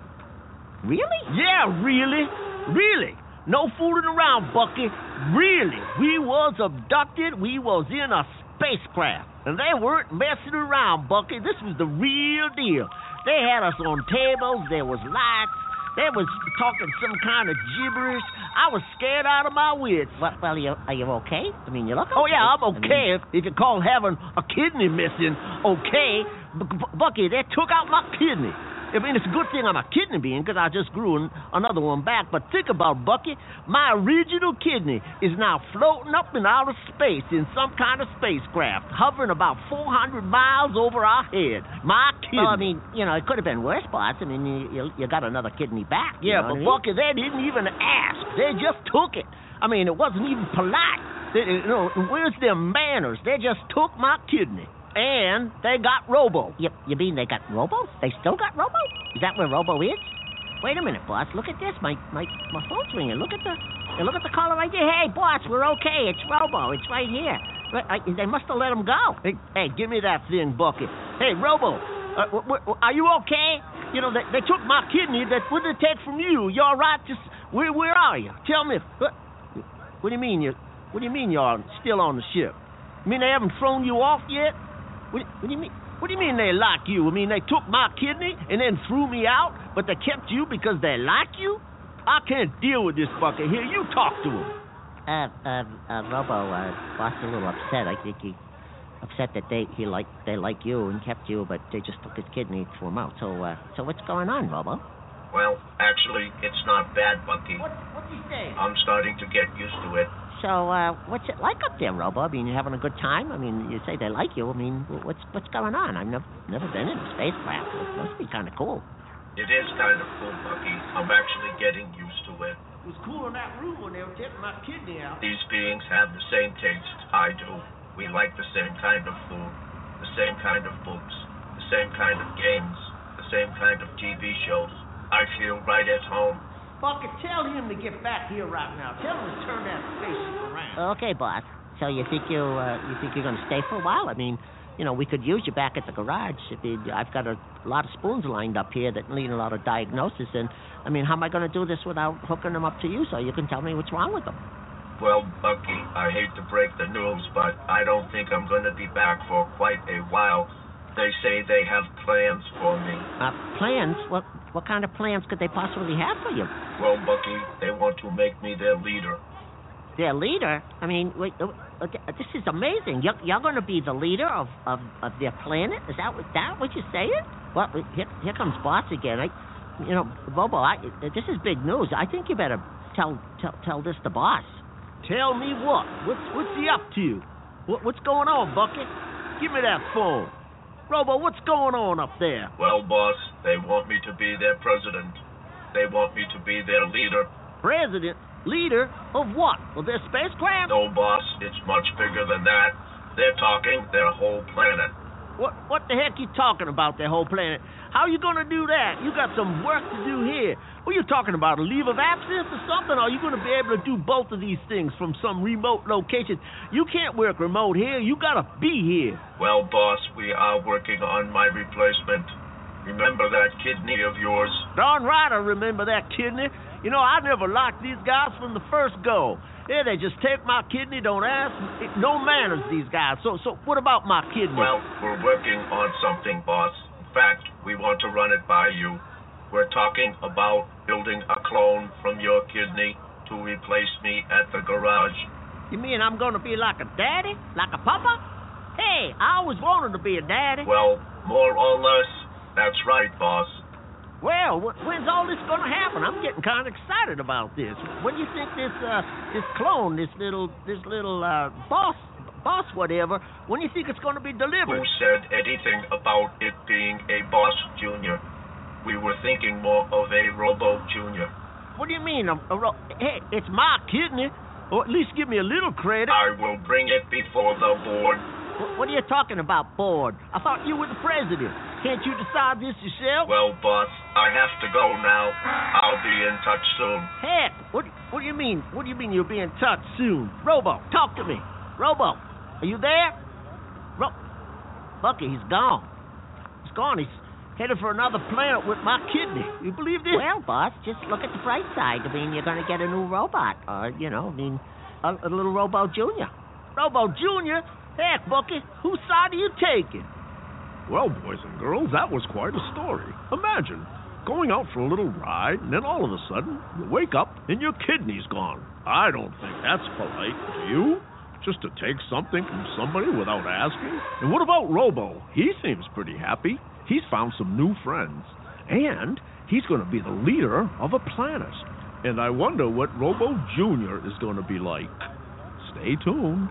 Really? Yeah, really. Really. No fooling around, Bucky. Really. We was abducted. We was in a spacecraft. And they weren't messing around, Bucky. This was the real deal. They had us on tables. There was lights. They was talking some kind of gibberish. I was scared out of my wits. Well, are you okay? I mean, you look okay. Oh, yeah, I'm okay. If you call having a kidney missing okay. Bucky, they took out my kidney. I mean, it's a good thing I'm a kidney being because I just grew another one back. But think about it, Bucky. My original kidney is now floating up in outer space in some kind of spacecraft, hovering about 400 miles over our head. My kidney. Well, I mean, it could have been worse, boss. I mean, you got another kidney back. Yeah, but Bucky, they didn't even ask. They just took it. I mean, it wasn't even polite. Where's their manners? They just took my kidney. And they got Robo. You mean they got Robo? They still got Robo? Is that where Robo is? Wait a minute, boss. Look at this. My phone's ringing. Look at the caller right there. Hey, boss, we're okay. It's Robo. It's right here. They must have let him go. Hey, give me that thing, Bucky. Hey, Robo, are you okay? They took my kidney. What did they take from you? You all right? Just where are you? Tell me. What do you mean? What do you mean you're still on the ship? You mean they haven't thrown you off yet? What do you mean? What do you mean they like you? I mean, they took my kidney and then threw me out, but they kept you because they like you? I can't deal with this, Bucky. Here, you talk to him. Robo, boss is a little upset. I think he upset that they like you and kept you, but they just took his kidney and threw him out. So what's going on, Robo? Well, actually, it's not bad, Bucky. What's he saying? I'm starting to get used to it. So, what's it like up there, Robo? I mean, you having a good time? I mean, you say they like you. I mean, what's going on? I've never been in a spacecraft. It must be kind of cool. It is kind of cool, Bucky. I'm actually getting used to it. It was cool in that room when they were taking my kidney out. These beings have the same taste I do. We like the same kind of food, the same kind of books, the same kind of games, the same kind of TV shows. I feel right at home. Bucky, tell him to get back here right now. Tell him to turn that spaceship around. Okay, boss. So you think you're going to stay for a while? I mean, we could use you back at the garage. I've got a lot of spoons lined up here that need a lot of diagnosis. And, I mean, how am I going to do this without hooking them up to you so you can tell me what's wrong with them? Well, Bucky, I hate to break the news, but I don't think I'm going to be back for quite a while. They say they have plans for me. Plans? What kind of plans could they possibly have for you? Well, Bucky, they want to make me their leader. Their leader? I mean, wait, this is amazing. You're going to be the leader of their planet? Is that what you're saying? Well, here comes Boss again. Bobo, this is big news. I think you better tell this to Boss. Tell me what? What's he up to? What's going on, Bucky? Give me that phone. Robo, what's going on up there? Well, boss, they want me to be their president. They want me to be their leader. President? Leader? Of what? Of their spacecraft? No, boss, it's much bigger than that. They're talking their whole planet. What the heck you talking about, their whole planet? How you gonna do that? You got some work to do here. What are you talking about, a leave of absence or something? Or are you gonna be able to do both of these things from some remote location? You can't work remote here. You gotta be here. Well, boss, we are working on my replacement. Remember that kidney of yours? Darn right I remember that kidney. I never liked these guys from the first go. Yeah, they just take my kidney, don't ask. No manners, these guys. So what about my kidney? Well, we're working on something, boss. In fact, we want to run it by you. We're talking about building a clone from your kidney to replace me at the garage. You mean I'm going to be like a daddy? Like a papa? Hey, I always wanted to be a daddy. Well, more or less, that's right, boss. Well, when's all this going to happen? I'm getting kind of excited about this. When do you think this clone, this little boss whatever, when do you think it's going to be delivered? Who said anything about it being a Boss Junior? We were thinking more of a Robo Junior. What do you mean? Hey, it's my kidney. Or at least give me a little credit. I will bring it before the board. What are you talking about, board? I thought you were the president. Can't you decide this yourself? Well, boss, I have to go now. I'll be in touch soon. Heck, what do you mean? What do you mean you'll be in touch soon? Robo, talk to me. Robo, are you there? Bucky, he's gone. He's gone. He's headed for another planet with my kidney. You believe this? Well, boss, just look at the bright side. I mean, you're going to get a new robot. Or, a little Robo Junior. Robo Junior? Heck, Bucky, whose side are you taking? Well, boys and girls, that was quite a story. Imagine going out for a little ride, and then all of a sudden, you wake up and your kidney's gone. I don't think that's polite, do you? Just to take something from somebody without asking? And what about Robo? He seems pretty happy. He's found some new friends. And he's going to be the leader of a planet. And I wonder what Robo Junior is going to be like. Stay tuned.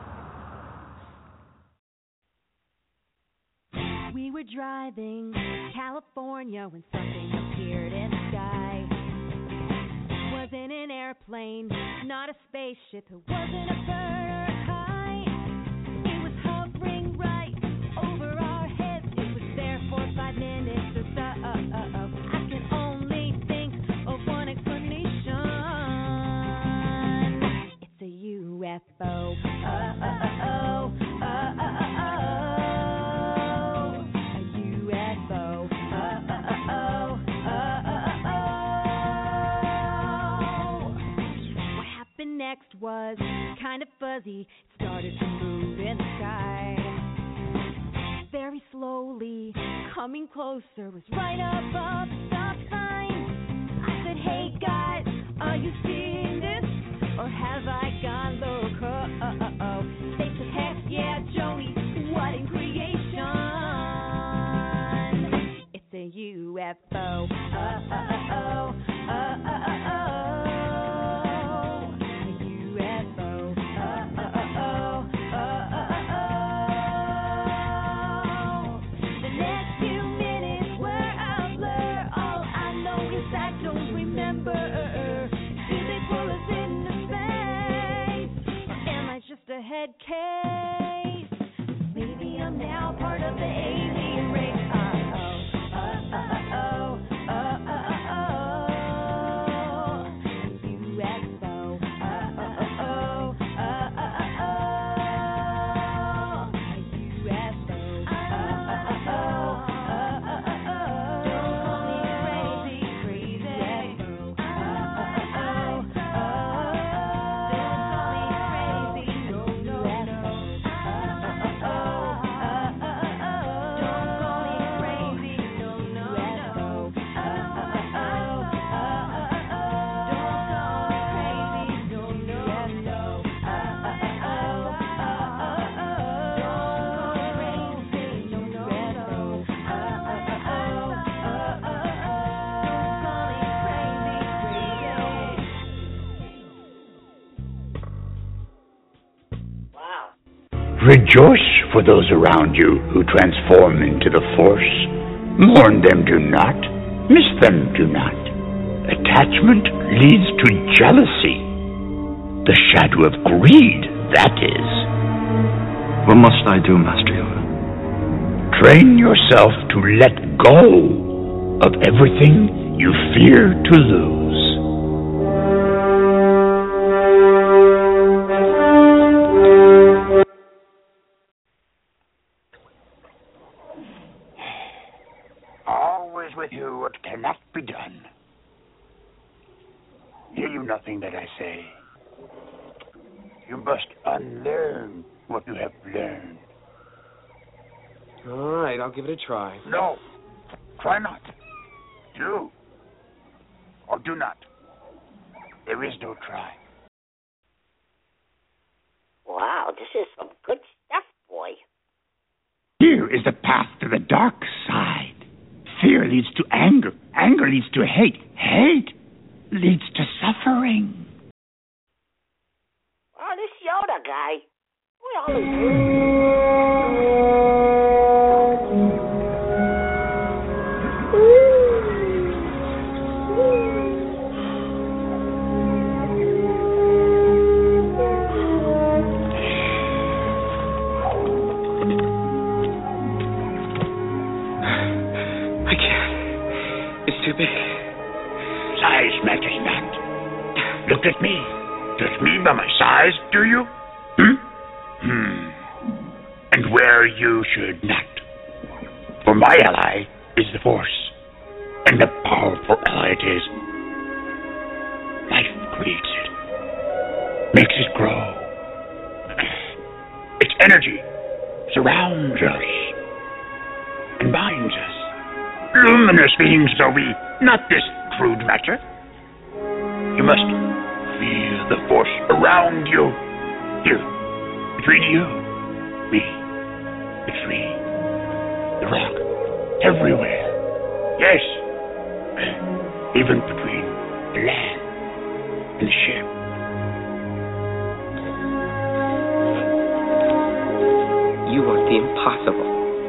We were driving California when something appeared in the sky. Wasn't an airplane, not a spaceship, it wasn't a bird or a kite. It was hovering right over our heads. It was there for 5 minutes or so. I can only think of one explanation. It's a UFO. Next was kind of fuzzy. It started to move in the sky. Very slowly, coming closer, was right above the stop sign. I said, hey guys, are you seeing this? Or have I gone loco? They said, heck yeah, Joni, what in creation? It's a UFO. A head case. Maybe I'm now part of the alien race. Rejoice for those around you who transform into the Force. Mourn them, do not. Miss them, do not. Attachment leads to jealousy. The shadow of greed, that is. What must I do, Master Yoda? Train yourself to let go of everything you fear to lose. With you what cannot be done. Hear you nothing that I say. You must unlearn what you have learned. All right, I'll give it a try. No, try not. Do or do not. There is no try. Wow, this is some good stuff, boy. Here is the path to the dark side. Fear leads to anger. Anger leads to hate. Hate leads to suffering. Oh, this Yoda guy. We always... Too big. Size matters not. Look at me. Judge me by my size, do you? And where you should not. For my ally is the Force. And a powerful ally it is. Life creates it. Makes it grow. Its energy surrounds us. And binds us. Luminous beings are we, not this crude matter. You must feel the Force around you. Here, between you, me, the tree, the rock, everywhere. Yes, even between the land and the ship. You are the impossible.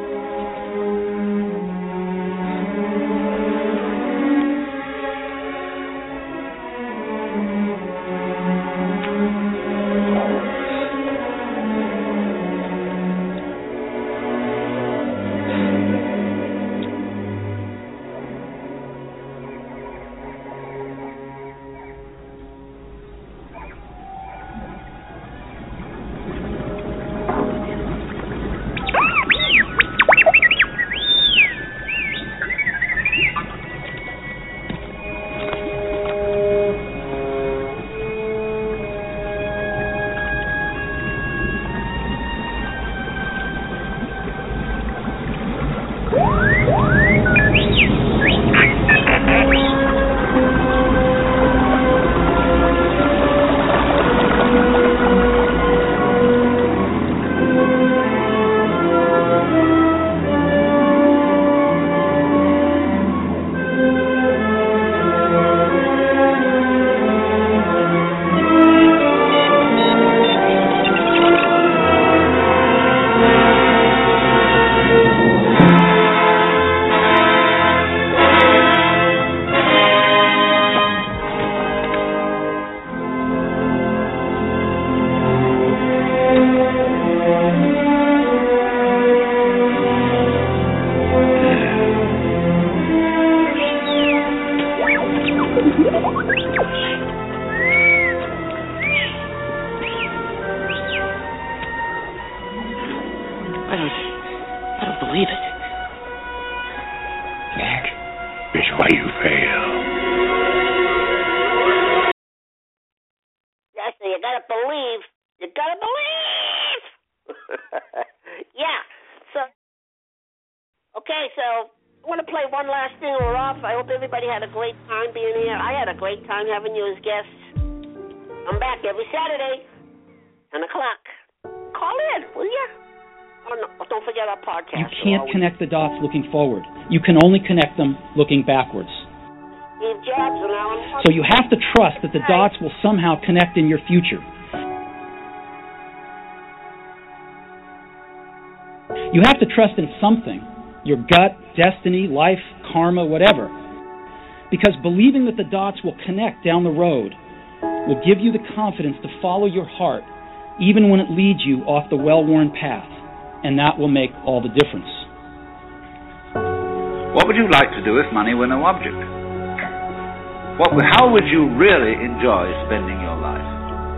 Having you as guests. I'm back every Saturday, 10 o'clock. Call in, will you? Oh, no, don't forget our podcast. You can't connect the dots looking forward. You can only connect them looking backwards. Steve Jobs and Alan. So you have to trust that the dots will somehow connect in your future. You have to trust in something. Your gut, destiny, life, karma, whatever. Because believing that the dots will connect down the road will give you the confidence to follow your heart, even when it leads you off the well-worn path, and that will make all the difference. What would you like to do if money were no object? How would you really enjoy spending your life?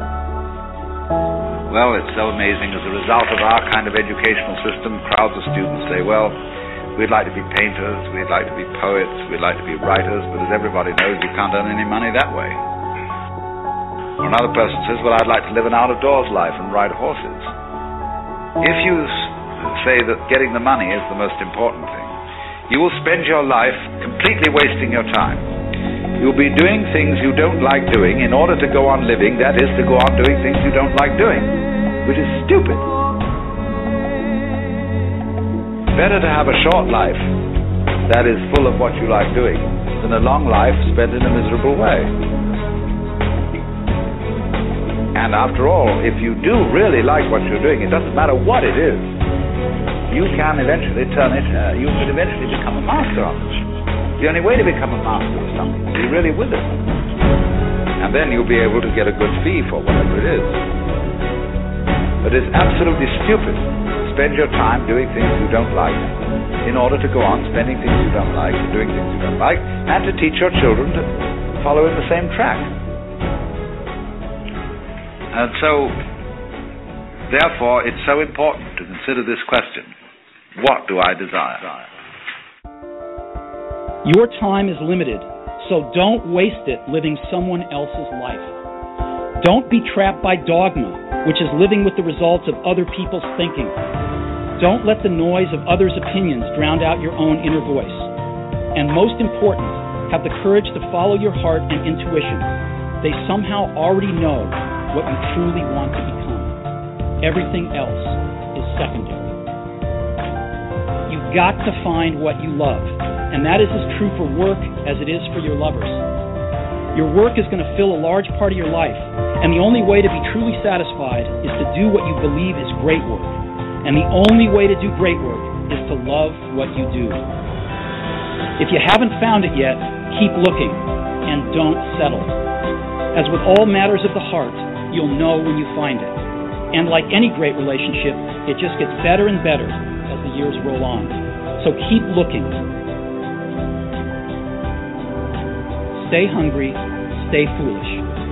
Well, it's so amazing. As a result of our kind of educational system, crowds of students say, well, we'd like to be painters, we'd like to be poets, we'd like to be writers, but as everybody knows, you can't earn any money that way. Or another person says, well, I'd like to live an out-of-doors life and ride horses. If you say that getting the money is the most important thing, you will spend your life completely wasting your time. You'll be doing things you don't like doing in order to go on living, that is, to go on doing things you don't like doing, which is stupid. Better to have a short life that is full of what you like doing than a long life spent in a miserable way. And after all, if you do really like what you're doing, it doesn't matter what it is, you can eventually turn it, you could eventually become a master of it. The only way to become a master of something is to be really with it. And then you'll be able to get a good fee for whatever it is. But it's absolutely stupid to spend your time doing things you don't like in order to go on spending things you don't like, doing things you don't like, and to teach your children to follow in the same track. And so, therefore, it's so important to consider this question: what do I desire? Your time is limited, so don't waste it living someone else's life. Don't be trapped by dogma, which is living with the results of other people's thinking. Don't let the noise of others' opinions drown out your own inner voice. And most important, have the courage to follow your heart and intuition. They somehow already know what you truly want to become. Everything else is secondary. You've got to find what you love, and that is as true for work as it is for your lovers. Your work is going to fill a large part of your life, and the only way to be truly satisfied is to do what you believe is great work. And the only way to do great work is to love what you do. If you haven't found it yet, keep looking, and don't settle. As with all matters of the heart, you'll know when you find it. And like any great relationship, it just gets better and better as the years roll on. So keep looking. Stay hungry, stay foolish.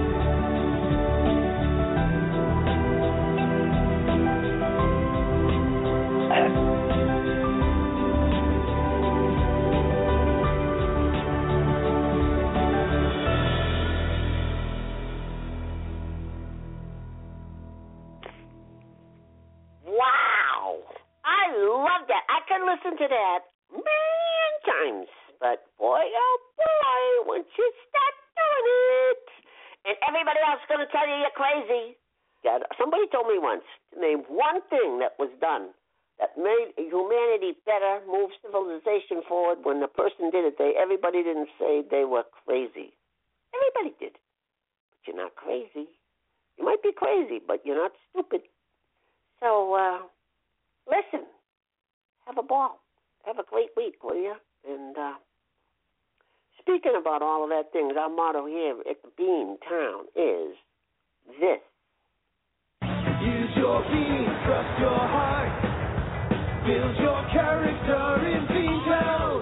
Listen to that a million times, but boy, oh boy, once you start doing it, and everybody else is going to tell you you're crazy. Somebody told me once to name one thing that was done that made humanity better, moved civilization forward. When the person did it, everybody didn't say they were crazy. Everybody did, but you're not crazy. You might be crazy, but you're not stupid. So listen. Have a ball. Have a great week, will you? And speaking about all of that things, our motto here at the Bean Town is this. Use your bean, trust your heart. Build your character in Bean Town.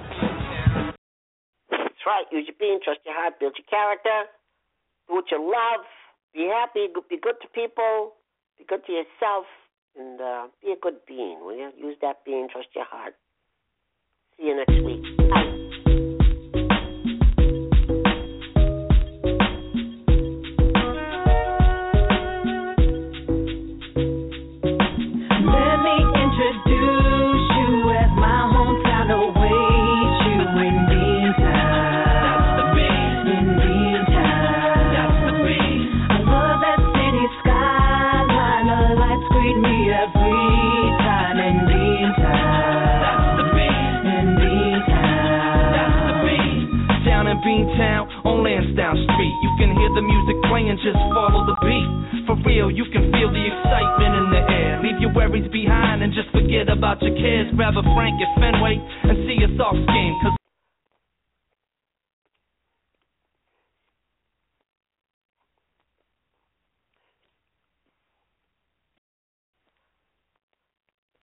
That's right. Use your bean, trust your heart, build your character. Do what you love. Be happy. Be good to people. Be good to yourself. And be a good bean, will you? Use that bean, trust your heart. See you next week. Bye. Just follow the beat. For real, you can feel the excitement in the air. Leave your worries behind and just forget about your cares. Grab a Frank at Fenway and see us off game. Cause